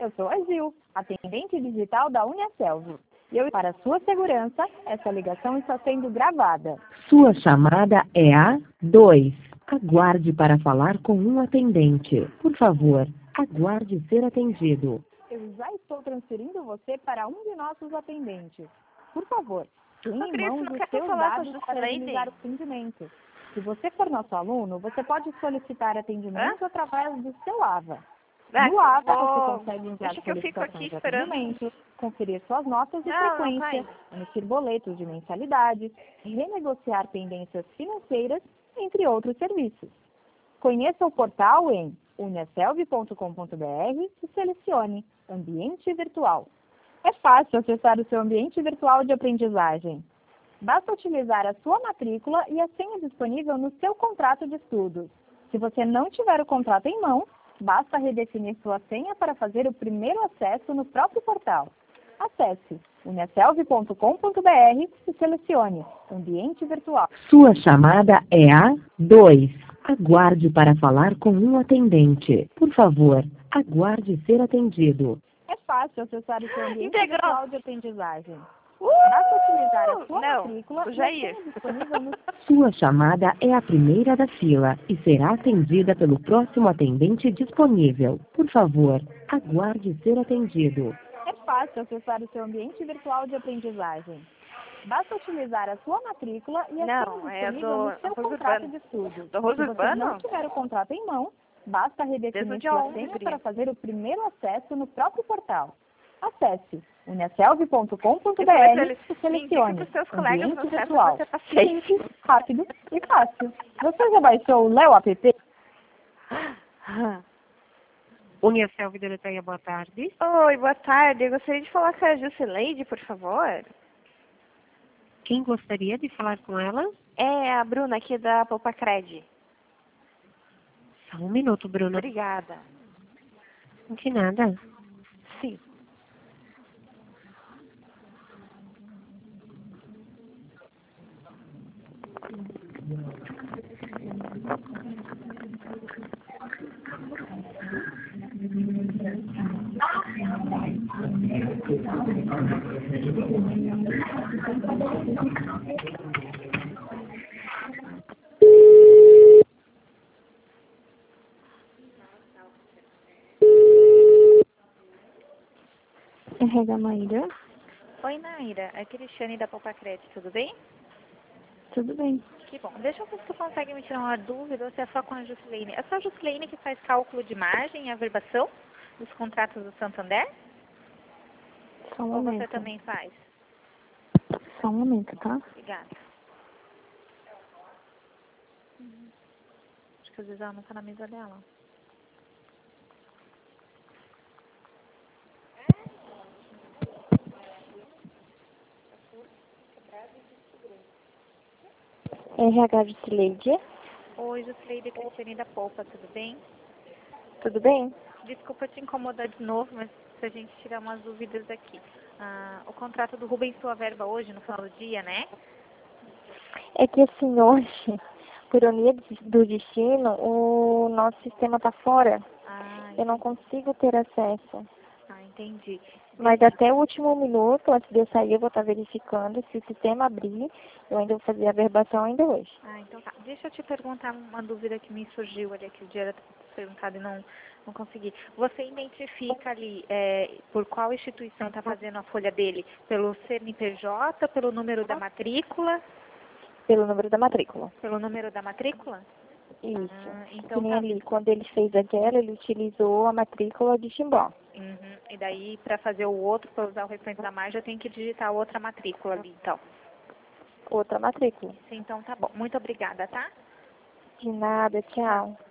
Eu sou a Gil, atendente digital da Uniaselv. Para sua segurança, essa ligação está sendo gravada. Sua chamada é a 2. Aguarde para falar com um atendente. Por favor, aguarde ser atendido. Eu já estou transferindo você para um de nossos atendentes. Por favor, tenha em mãos os seus dados para realizar o atendimento. Se você for nosso aluno, você pode solicitar atendimento através do seu AVA. No AVA, você consegue enviar solicitações de atendimento, conferir suas notas de frequência, emitir boletos de mensalidade, renegociar pendências financeiras, entre outros serviços. Conheça o portal em uniaselv.com.br e selecione Ambiente Virtual. É fácil acessar o seu ambiente virtual de aprendizagem. Basta utilizar a sua matrícula e a senha disponível no seu contrato de estudos. Se você não tiver o contrato em mão, basta redefinir sua senha para fazer o primeiro acesso no próprio portal. Acesse uniaselv.com.br e selecione Ambiente Virtual. Sua chamada é a 2. Aguarde para falar com um atendente. Por favor, aguarde ser atendido. É fácil acessar o seu ambiente virtual de aprendizagem. Basta utilizar a sua matrícula e a senha disponível no... Sua chamada é a primeira da fila e será atendida pelo próximo atendente disponível. Por favor, aguarde ser atendido. É fácil acessar o seu ambiente virtual de aprendizagem. Basta utilizar a sua matrícula e a senha disponível no seu contrato de estudos. Se você não tiver o contrato em mão, basta redefinir sua senha para fazer o primeiro acesso no próprio portal. Acesse uniaselv.com.br e selecione Ambiente Virtual. Simples, rápido e fácil. Você já baixou o Léo app? Uniaselv de Letanha, boa tarde. Oi, boa tarde. Eu gostaria de falar com a Jusileide, por favor. Quem gostaria de falar com ela? É a Bruna aqui da Popacred. Só um minuto, Bruna. Obrigada. De nada. Sim. RH Maíra. Oi, Naira. É a Cristiane da Popacred, tudo bem? Tudo bem. Que bom. Deixa eu ver se tu consegue me tirar uma dúvida ou se é só com a Jusileine. É só a Jusileine que faz cálculo de margem e averbação dos contratos do Santander? Só um Ou momento. você também faz? Só um momento, tá? Obrigada. Acho que às vezes ela não tá na mesa dela. RH Jusileide. Oi, Jusileide, Cristiane da Polpa, tudo bem? Tudo bem? Desculpa te incomodar de novo, mas se a gente tirar umas dúvidas aqui. O contrato do Rubens sua verba hoje, no final do dia, né? É que assim, hoje, por ironia do destino, o nosso sistema tá fora. Eu não consigo ter acesso. Entendi. Mas até o último minuto, antes de eu sair, eu vou estar verificando. Se o sistema abrir, eu ainda vou fazer a averbação ainda hoje. Então tá. Deixa eu te perguntar uma dúvida que me surgiu ali aquele dia, era perguntado e não consegui. Você identifica ali por qual instituição está fazendo a folha dele? Pelo CNPJ, pelo número da matrícula? Pelo número da matrícula. Pelo número da matrícula? Isso. Então que nem ali, quando ele fez aquela, ele utilizou a matrícula de Timbó. E daí, para fazer o outro, para usar o restante da margem, eu tenho que digitar outra matrícula ali, então. Outra matrícula. Sim, então tá bom. Muito obrigada, tá? De nada, tchau.